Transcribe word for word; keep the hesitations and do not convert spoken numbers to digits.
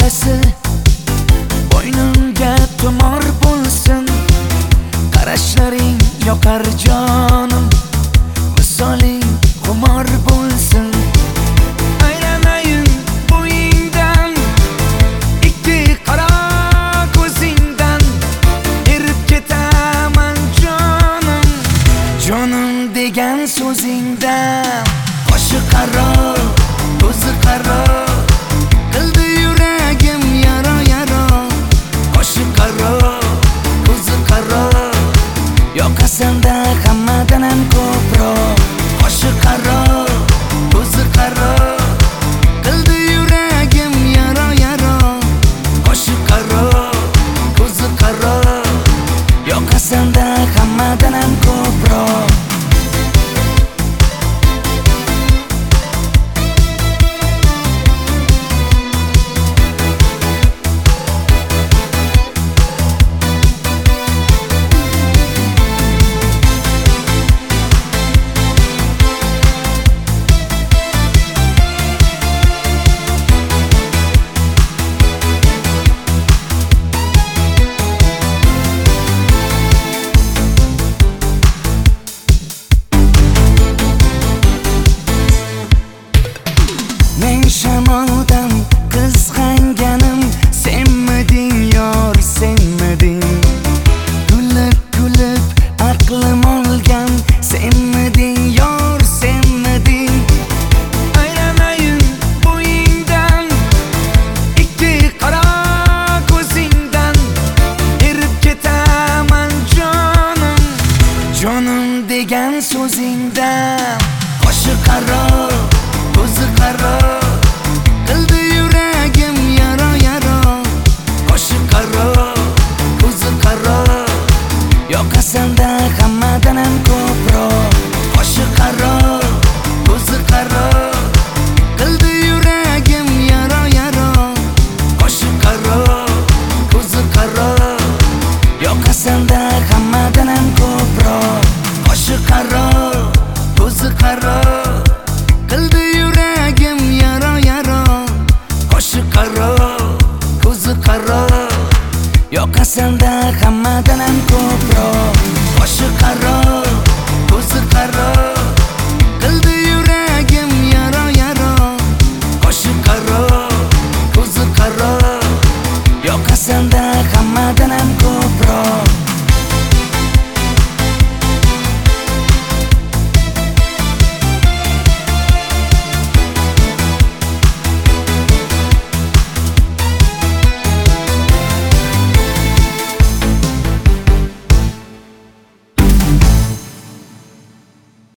orasi bo'ynimga tumor bo'lsin. Qarashlaring yoqar jonim, visoling xumor bo'lsin. Aylanayin bo'yingdan, ikki qaro ko'zingdan, erib ketaman jonim, jonim degan so'zingdan. Qoshi qaro, ko'zi qaro, qildi yuragim yaro yaro. Qoshi qaro, ko'zi qaro, yoqasanda hammadan ham ko'proq. Qoshi qaro, ko'zi qaro, qildi yuragim yaro yaro. Qoshi qaro, ko'zi qaro, yoqasanda hammadan ham ko'proq. Men shamoldan qizg'anganim, senmiding yor, senmiding. Kulib kulib aqlim olgan, senmiding yor, senmiding. Aylanayin bo'yingdan, ikki qaro ko'zingdan, erib ketaman jonim, jonim degan so'zingdan. Qoshi qaro, ko'zi qaro, qildi yuragim yaro yaro. Qoshi qaro, ko'zi qaro, yoqasanda hammadan ham ko'proq. Qoshi qaro, ko'zi qaro, qildi yuragim yaro yaro. Qoshi qaro, ko'zi qaro, yoqasanda hammadan ham ko'proq. Qoshi qaro, ko'zi qaro, qildi yuragim yaro yaro. Qoshi qaro, ko'zi qaro, yoqasanda hammadan ham ko'proq.